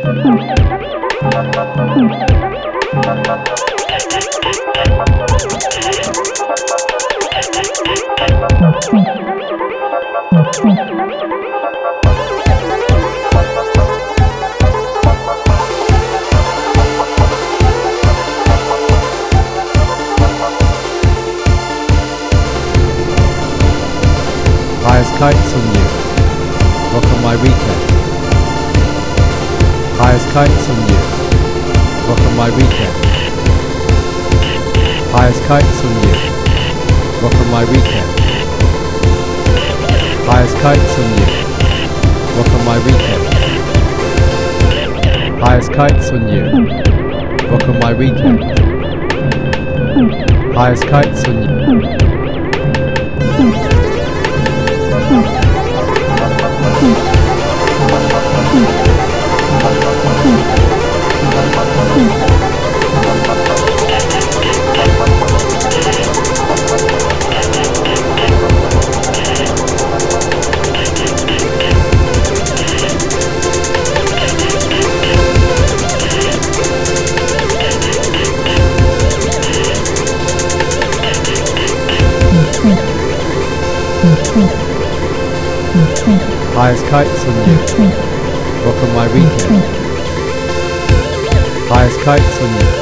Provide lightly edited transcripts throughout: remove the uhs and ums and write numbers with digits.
High as kites on you, rock on my weekend. High as kites on you, rock on my weekend. High as kites on you, rock on my weekend. High as kites on you, rock on my weekend. High as kites on you, rock on my weekend. High as kites on you. High as kites on you, rock on my weekend. High as kites on you.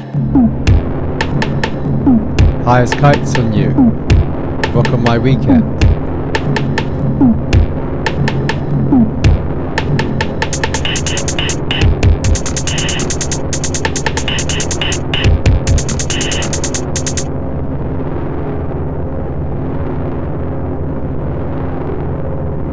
High as kites on you, rock on my weekend.